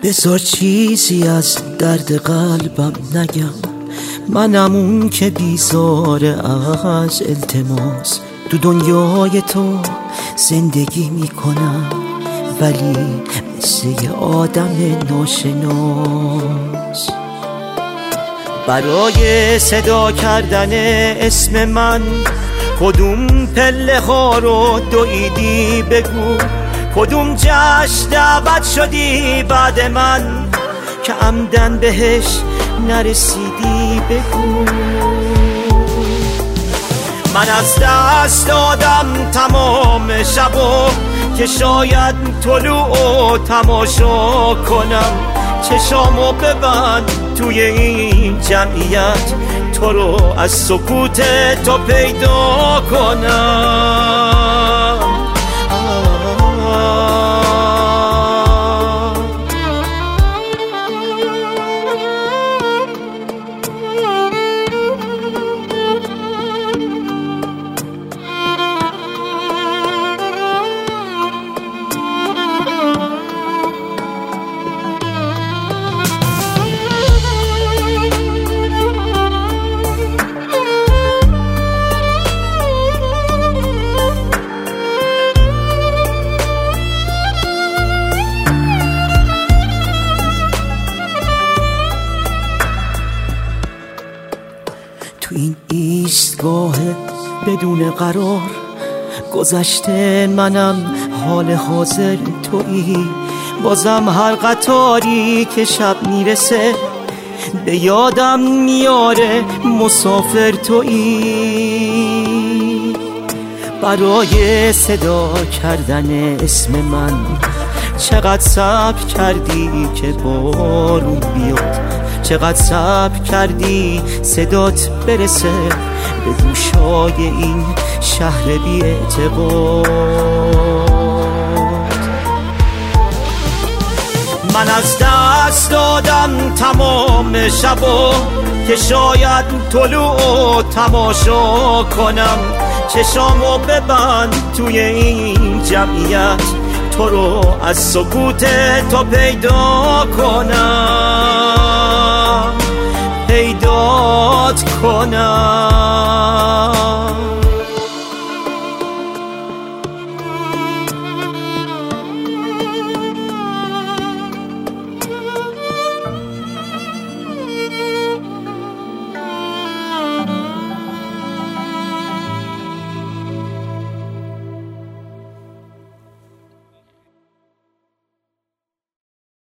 بذار چیزی از درد قلبم نگم، منم اون که بیزاره از التماس. تو دنیای تو زندگی میکنم، ولی مثل یه آدم ناشناس. برای صدا کردن اسم من کدوم پله ها رو دویدی بگو، کدوم جشن دعوت شدی بعد من که عمدن بهش نرسیدی بگو. من از دست دادم تمام شبو که شاید طلوع و تماشا کنم، چشامو ببند توی این جمعیت، تو رو از سکوت تو پیدا کنم. تو این ایستگاه بدون قرار گذشته منم، حال حاضر تویی. بازم هر قطاری که شب میرسه به یادم میاره مسافر تویی. برای صدا کردن اسم من چقدر صبر کردی که بارون بیاد، چقدر صبر کردی صدات برسه به گوشای این شهر بی اعتقاد. من از دست دادم تمام شبو که شاید طلوع و تماشا کنم، چشامو ببند توی این جمعیت، تو رو از سکوت تو پیدا کنم، پیدات کنم.